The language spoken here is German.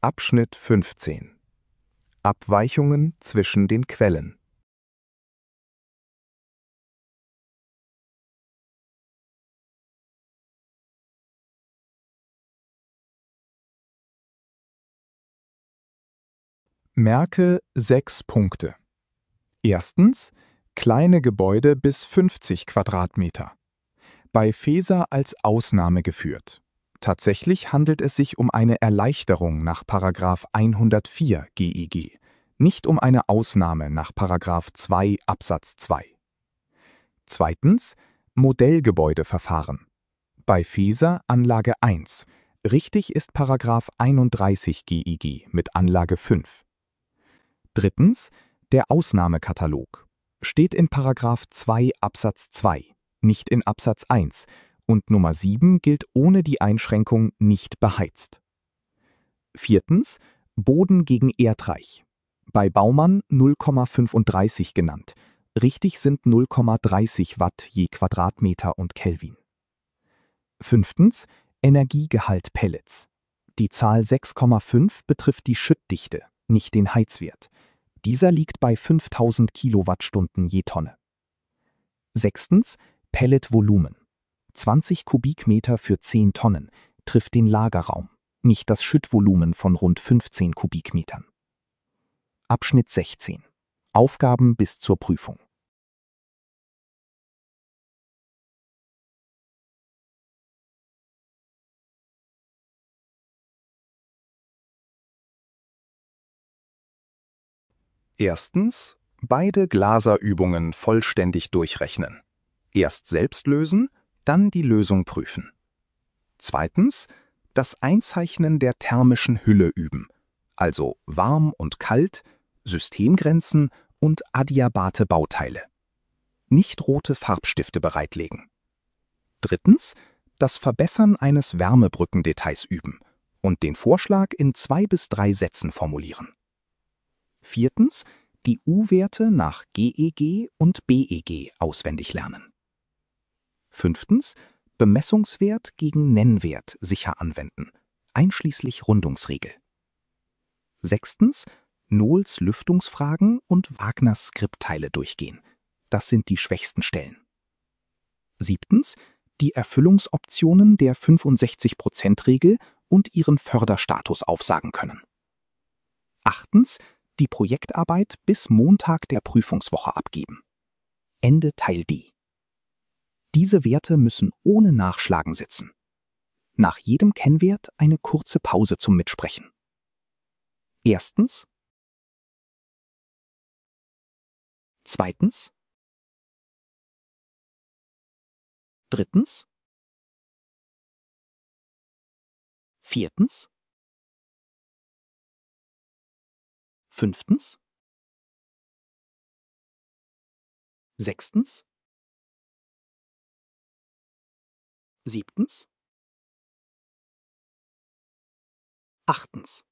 Abschnitt 15 Abweichungen zwischen den Quellen. Merke 6 Punkte. Erstens: kleine Gebäude bis 50 Quadratmeter. Bei Feser als Ausnahme geführt. Tatsächlich handelt es sich um eine Erleichterung nach § 104 GEG, nicht um eine Ausnahme nach § 2 Absatz 2. Zweitens: Modellgebäudeverfahren. Bei Feser Anlage 1. Richtig ist § 31 GEG mit Anlage 5. Drittens: der Ausnahmekatalog. Steht in § 2 Absatz 2, nicht in Absatz 1, und Nummer 7 gilt ohne die Einschränkung nicht beheizt. Viertens: Boden gegen Erdreich. Bei Baumann 0,35 genannt. Richtig sind 0,30 Watt je Quadratmeter und Kelvin. Fünftens: Energiegehalt Pellets. Die Zahl 6,5 betrifft die Schüttdichte, nicht den Heizwert. Dieser liegt bei 5000 Kilowattstunden je Tonne. Sechstens: Pelletvolumen. 20 Kubikmeter für 10 Tonnen trifft den Lagerraum, nicht das Schüttvolumen von rund 15 Kubikmetern. Abschnitt 16. Aufgaben bis zur Prüfung. Erstens: beide Glaser-Übungen vollständig durchrechnen. Erst selbst lösen, dann die Lösung prüfen. Zweitens: das Einzeichnen der thermischen Hülle üben, also warm und kalt, Systemgrenzen und adiabate Bauteile. Nicht rote Farbstifte bereitlegen. Drittens: das Verbessern eines Wärmebrückendetails üben und den Vorschlag in 2 bis 3 Sätzen formulieren. Viertens: die U-Werte nach GEG und BEG auswendig lernen. Fünftens: Bemessungswert gegen Nennwert sicher anwenden, einschließlich Rundungsregel. Sechstens: Nohls Lüftungsfragen und Wagners Skriptteile durchgehen. Das sind die schwächsten Stellen. Siebtens: die Erfüllungsoptionen der 65%-Regel und ihren Förderstatus aufsagen können. Achtens: die Projektarbeit bis Montag der Prüfungswoche abgeben. Ende Teil D. Diese Werte müssen ohne Nachschlagen sitzen. Nach jedem Kennwert eine kurze Pause zum Mitsprechen. Erstens. Zweitens. Drittens. Viertens. Fünftens. Sechstens. Siebtens. Achtens.